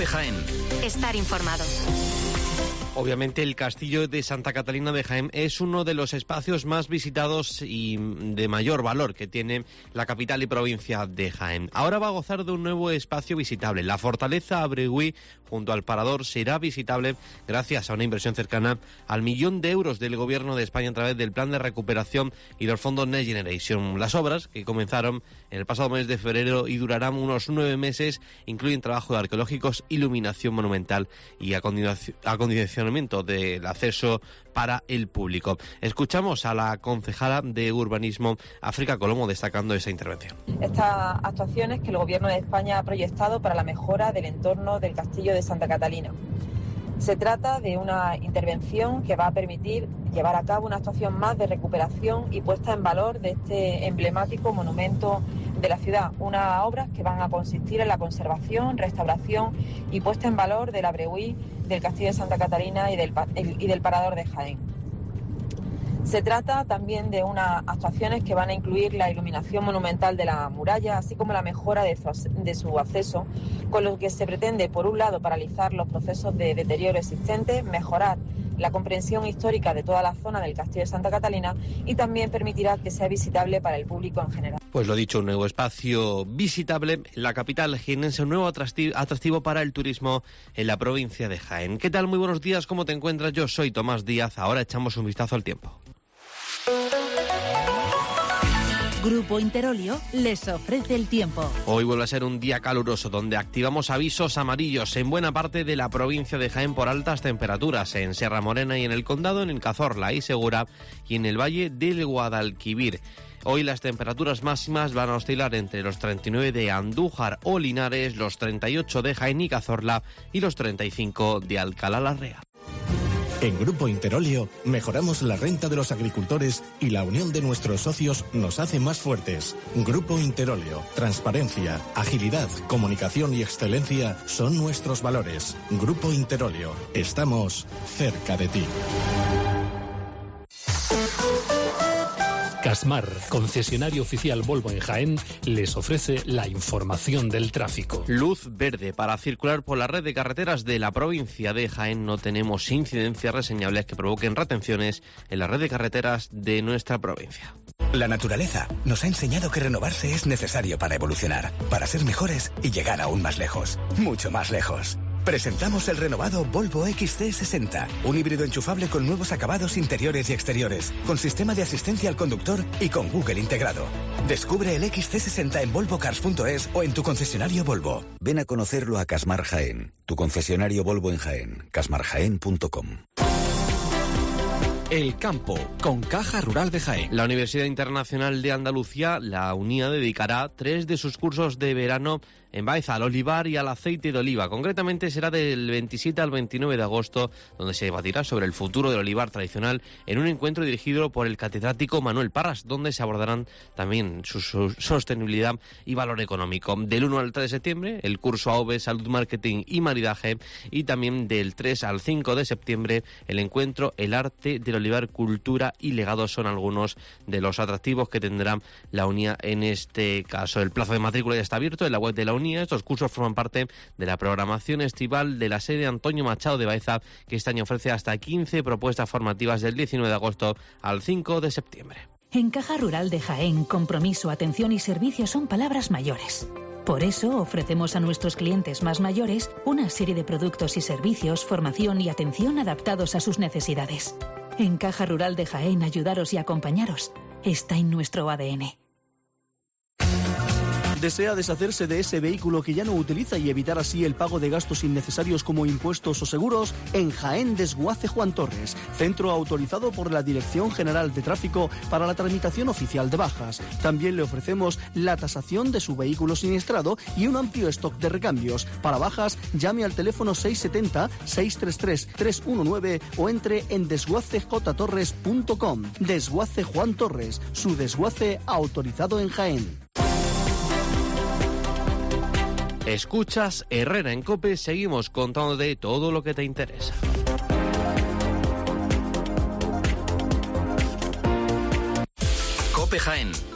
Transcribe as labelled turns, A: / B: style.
A: COPE Jaén.
B: Estar informado.
C: Obviamente el Castillo de Santa Catalina de Jaén es uno de los espacios más visitados y de mayor valor que tiene la capital y provincia de Jaén. Ahora va a gozar de un nuevo espacio visitable. La Fortaleza Abregüí, junto al Parador, será visitable gracias a una inversión cercana al 1 millón de euros del Gobierno de España a través del Plan de Recuperación y del Fondo Next Generation. Las obras, que comenzaron en el pasado mes de febrero y durarán unos 9 meses, incluyen trabajo de arqueológicos, iluminación monumental y acondicionamiento del acceso para el público. Escuchamos a la concejala de Urbanismo, África Colomo, destacando esa intervención.
D: Estas actuaciones que el Gobierno de España ha proyectado para la mejora del entorno del Castillo de Santa Catalina. Se trata de una intervención que va a permitir llevar a cabo una actuación más de recuperación y puesta en valor de este emblemático monumento de la ciudad. Unas obras que van a consistir en la conservación, restauración y puesta en valor del Abregüí, del Castillo de Santa Catalina y del Parador de Jaén. Se trata también de unas actuaciones que van a incluir la iluminación monumental de la muralla, así como la mejora de su acceso, con lo que se pretende, por un lado, paralizar los procesos de deterioro existentes, mejorar la comprensión histórica de toda la zona del Castillo de Santa Catalina y también permitirá que sea visitable para el público en general.
C: Pues lo dicho, un nuevo espacio visitable en la capital jienense, un nuevo atractivo para el turismo en la provincia de Jaén. ¿Qué tal? Muy buenos días, ¿cómo te encuentras? Yo soy Tomás Díaz, ahora echamos un vistazo al tiempo.
E: Grupo Interolio les ofrece el tiempo.
C: Hoy vuelve a ser un día caluroso donde activamos avisos amarillos en buena parte de la provincia de Jaén por altas temperaturas, en Sierra Morena y en el Condado, en Cazorla y Segura y en el Valle del Guadalquivir. Hoy las temperaturas máximas van a oscilar entre los 39 de Andújar o Linares, los 38 de Jaén y Cazorla y los 35 de Alcalá la Real.
F: En Grupo Interolio mejoramos la renta de los agricultores y la unión de nuestros socios nos hace más fuertes. Grupo Interolio, transparencia, agilidad, comunicación y excelencia son nuestros valores. Grupo Interolio, estamos cerca de ti.
G: Casmar, concesionario oficial Volvo en Jaén, les ofrece la información del tráfico.
C: Luz verde para circular por la red de carreteras de la provincia de Jaén. No tenemos incidencias reseñables que provoquen retenciones en la red de carreteras de nuestra provincia.
H: La naturaleza nos ha enseñado que renovarse es necesario para evolucionar, para ser mejores y llegar aún más lejos, mucho más lejos. Presentamos el renovado Volvo XC60, un híbrido enchufable con nuevos acabados interiores y exteriores, con sistema de asistencia al conductor y con Google integrado. Descubre el XC60 en volvocars.es o en tu concesionario Volvo.
I: Ven a conocerlo a Casmar Jaén, tu concesionario Volvo en Jaén, casmarjaén.com.
J: El campo, con Caja Rural de Jaén.
C: La Universidad Internacional de Andalucía, la UNIA, dedicará 3 de sus cursos de verano en Baeza, al olivar y al aceite de oliva. Concretamente será del 27 al 29 de agosto, donde se debatirá sobre el futuro del olivar tradicional en un encuentro dirigido por el catedrático Manuel Parras, donde se abordarán también su sostenibilidad y valor económico. Del 1 al 3 de septiembre, el curso AOVE, Salud, Marketing y Maridaje, y también del 3 al 5 de septiembre, el encuentro El arte del olivar, cultura y legado son algunos de los atractivos que tendrá la UNIA en este caso. El plazo de matrícula ya está abierto en la web de la UNIA. Estos cursos forman parte de la programación estival de la sede Antonio Machado de Baeza, que este año ofrece hasta 15 propuestas formativas del 19 de agosto al 5 de septiembre.
E: En Caja Rural de Jaén, compromiso, atención y servicio son palabras mayores. Por eso ofrecemos a nuestros clientes más mayores una serie de productos y servicios, formación y atención adaptados a sus necesidades. En Caja Rural de Jaén, ayudaros y acompañaros está en nuestro ADN.
K: ¿Desea deshacerse de ese vehículo que ya no utiliza y evitar así el pago de gastos innecesarios como impuestos o seguros? En Jaén, Desguace Juan Torres, centro autorizado por la Dirección General de Tráfico para la tramitación oficial de bajas. También le ofrecemos la tasación de su vehículo siniestrado y un amplio stock de recambios. Para bajas, llame al teléfono 670-633-319 o entre en desguacejtorres.com. Desguace Juan Torres, su desguace autorizado en Jaén.
C: Escuchas Herrera en COPE, seguimos contándote todo lo que te interesa.
A: COPE Jaén.